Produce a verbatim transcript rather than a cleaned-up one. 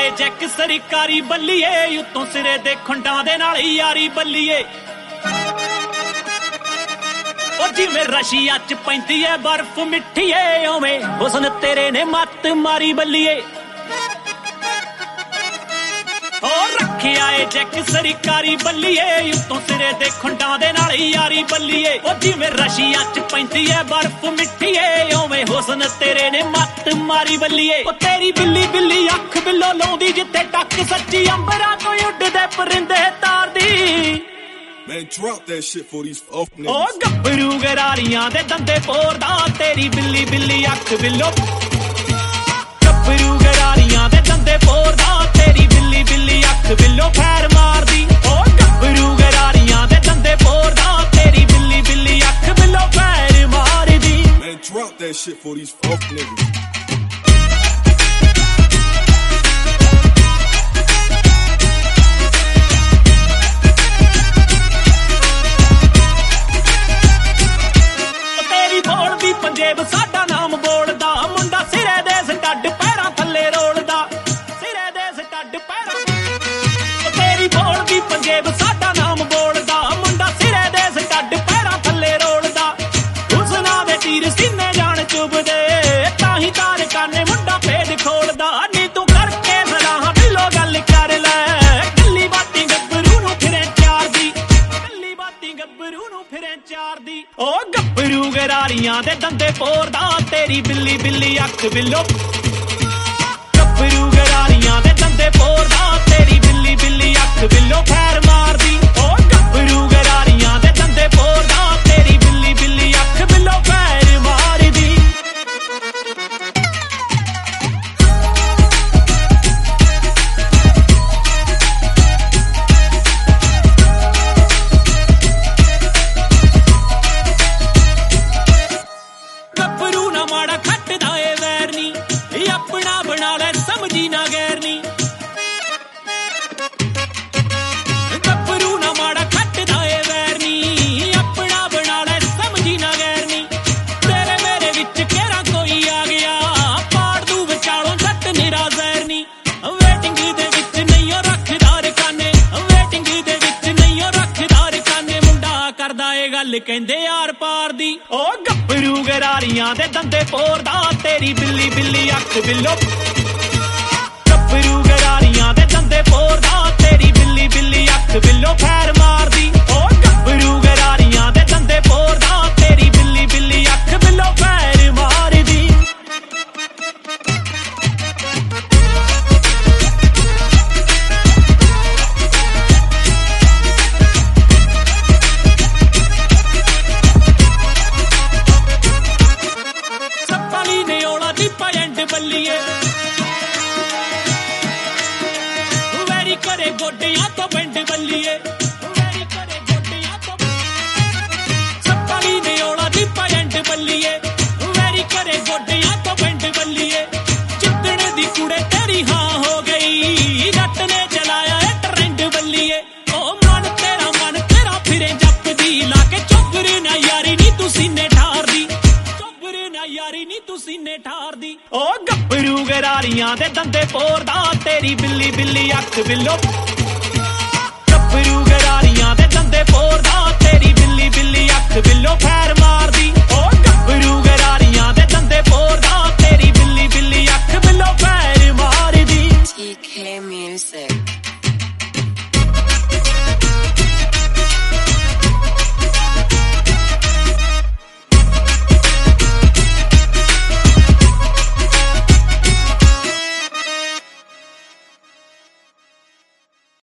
ਆਏ ਚੈੱਕ ਸਰਕਾਰੀ ਬੱਲੀਏ ਉਤੋਂ ਸਿਰੇ ਦੇ ਖੁੰਡਾਂ ਦੇ ਨਾਲ ਯਾਰੀ ਬੱਲੀਏ ਉਹ ਜਿਵੇਂ ਰਸ਼ੀਆ ਚ ਪੈਂਦੀ ਐ ਬਰਫ਼ ਮਿੱਠੀ ਏ ਓਵੇਂ ਹੁਸਨ ਤੇਰੇ ਨੇ ਮੱਤ ਮਾਰੀ ਬੱਲੀਏ ਉਹ ਰੱਖਿਆ ਏ ਚੈੱਕ ਸਰਕਾਰੀ ਬੱਲੀਏ ਉਤੋਂ ਸਿਰੇ ਦੇ ਖੁੰਡਾਂ ਦੇ ਨਾਲ ਯਾਰੀ ਬੱਲੀਏ ਉਹ ਜਿਵੇਂ ਰਸ਼ੀਆ ਚ ਪੈਂਦੀ ਐ ਬਰਫ਼ ਮਿੱਠੀ ਏ ਓਵੇਂ ਹੁਸਨ ਤੇਰੇ ਨੇ ਮੱਤ ਮਾਰੀ ਬੱਲੀਏ ਉਹ ਤੇਰੀ ਬਿੱਲੀ ਬਿੱਲੀ ਅੱਖ ਬਿੱਲੋ ਲਾਉਂਦੀ ਜਿੱਥੇ ਟੱਕ ਸੱਚੀ ਅੰਬਰਾਂ ਤੋਂ ਉੱਡਦੇ ਪਰਿੰਦੇ ਤਾਰਦੀ Man, drop that shit for these fuck niggas. Oh, ਗੱਭਰੂ ਗਰਾਰੀਆਂ ਦੇ ਦੰਦੇ ਪੋਰਦਾ ਤੇਰੀ ਬਿੱਲੀ ਬਿੱਲੀ ਅੱਖ ਬਿੱਲੋ ਗੱਭਰੂ ਗਰਾਰੀਆਂ ਦੇ ਦੰਦੇ ਪੋਰਦਾ ਤੇਰੀ ਬਿੱਲੀ ਬਿੱਲੀ ਅੱਖ ਬਿੱਲੋ ਫੈਰ ਮਾਰਦੀ ਓ ਗੱਭਰੂ ਗਰਾਰੀਆਂ ਦੇ ਦੰਦੇ ਪੋਰਦਾ ਤੇਰੀ ਬਿੱਲੀ ਬਿੱਲੀ ਅੱਖ ਬਿੱਲੋ ਫੈਰ ਮਾਰਦੀ Man, drop that shit for these fuck niggas. ਪੰਜੇਬ ਸਾਡਾ ਨਾਮ ਬੋਲਦਾ ਮੁੰਡਾ ਸਿਰੇ ਦੇ ਸਟੱਡ ਪੈਰਾਂ ਥੱਲੇ ਰੋਲਦਾ ਸਿਰੇ ਦੇ ਸਟੱਡ ਪੈਰਾਂ ਤੇਰੀ ਬੋਲਦੀ ਪੰਜੇਬ ਸਾਡਾ ਨਾਮ ਬੋਲਦਾ ਮੁੰਡਾ ਸਿਰੇ ਦੇ ਸਟੱਡ ਪੈਰਾਂ ਥੱਲੇ ਰੋਲਦਾ ਹੁਸਨਾ ਦੇ ਤੀਰ ਸੀਨੇ ਜਾਣ ਚੁਬਦੇ ਤਾਂ ਹੀ ਤਾਰ ਕਾਨੇ ਮੁੰਡਾ ਭੇਦ ਖੋਲਦਾ ਨੀ ਤੂੰ ਕਰਕੇ ਸਲਾਹ ਬਿੱਲੋ ਗੱਲ ਕਰ ਲੈ ਕੱਲੀ ਬਾਤੀ ਗੱਭਰੂ ਨੂੰ ਫਿਰੇ ਚਾਰਦੀ ਕੱਲੀ ਬਾਤੀ ਗੱਭਰੂ ਨੂੰ ਫਿਰੇ ਚਾਰਦੀ ਓ ਗੱਭਰੂ ਗਰਾਰੀਆਂ ਦੇ ਦੰਦੇ ਪੋਰਦਾ ਤੇਰੀ ਬਿੱਲੀ ਬਿੱਲੀ ਅੱਖ ਬਿੱਲੋ ਗੱਭਰੂ ਗਰਾਰੀਆਂ ਦੇ ਦੰਦੇ ਪੋਰਦਾ ਤੇਰੀ ਬਿੱਲੀ ਬਿੱਲੀ ਅੱਖ ਬਿੱਲੋ ਫੈਰ ਮਾਰਦੀ ਓ ਗੱਭਰੂ ਗਰਾਰੀਆਂ ਦੇ ਦੰਦੇ ਪੋਰਦਾ ਤੇਰੀ ਬਿੱਲੀ ਬਿੱਲੀ ਅੱਖ ਬਿੱਲੋ ਫੈਰ ਮਾਰਦੀ ਕਹਿੰਦੇ ਯਾਰ ਪਾਰ ਦੀ ਓ ਗੱਭਰੂ ਗਰਾਰੀਆਂ ਦੇ ਦੰਦੇ ਪੋਰਦਾ ਤੇਰੀ ਬਿੱਲੀ ਬਿੱਲੀ ਅੱਖ ਬਿੱਲੋ ਗੱਭਰੂ ਗਰਾਰੀਆਂ ਦੇ ਦੰਦੇ ਪੋਰਦਾ ਤੇਰੀ ਬਿੱਲੀ ਬਿੱਲੀ ਅੱਖ ਬਿੱਲੋ ਫੈਰ ਮਾਰਦੀ ਓ ਗੱਭਰੂ ਗਰਾਰੀਆਂ ਦੇ ਦੰਦੇ ਪੋਰਦਾ ਤੇਰੀ ਬਿੱਲੀ ਬਿੱਲੀ ਅੱਖ ਬਿੱਲੋ ਫੈਰ ਮਾਰਦੀ ਬੱਲੀਏ ਵੈਰੀ ਕਰੇ ਗੋਡਿਆਂ ਤੋਂ ਪਿੰਡ ਬੱਲੀਏ ਵੈਰੀ ਕਰੇ ਗੋਡਿਆਂ ਤੋਂ ਸੱਪਾਲੀ ਨੇ ਔਲਾ ਦੀ ਪੈਂਡ ਬੱਲੀਏ ਵੈਰੀ ਕਰੇ ਗੋਡਿਆਂ ਤੋਂ ਪਿੰਡ ਬੱਲੀਏ ਜਿੱਦਣ ਦੀ ਕੁੜੇ ਤੇਰੀ ਹਾਂ ਹੋ ਗਈ ਜੱਟ ਨੇ ਚਲਾਇਆ ਇਹ ਟਰੈਂਡ ਬੱਲੀਏ ਓ ਮਨ ਤੇਰਾ ਮਨ ਤੇਰਾ ਫਿਰੇ ਜੱਪਦੀ ਲਾ ਕੇ ਚੋਗਰੇ ਨਾ ਯਾਰੀ ਨੀ ਤੂੰ ਸੀਨੇ ਠਾਰਦੀ ਚੋਗਰੇ ਨਾ ਯਾਰੀ ਨੀ ਤੂੰ ਸੀਨੇ ਠਾਰਦੀ ਓ ਗੱਭਰੂ ਗਰਾਰੀਆਂ ਦੇ ਦੰਦੇ ਪੋਰਦਾ ਤੇਰੀ ਬਿੱਲੀ ਬਿੱਲੀ ਅੱਖ ਬਿੱਲੋ ਗੱਭਰੂ ਗਰਾਰੀਆਂ ਦੇ ਦੰਦੇ ਪੋਰਦਾ ਤੇਰੀ ਬਿੱਲੀ ਬਿੱਲੀ ਅੱਖ ਬਿੱਲੋ ਫੈਰ ਮਾਰਦੀ ਓ ਗੱਭਰੂ ਗਰਾਰੀਆਂ ਦੇ ਦੰਦੇ ਪੋਰਦਾ ਤੇਰੀ ਬਿੱਲੀ ਬਿੱਲੀ ਅੱਖ ਬਿੱਲੋ ਫੈਰ ਮਾਰਦੀ T K Music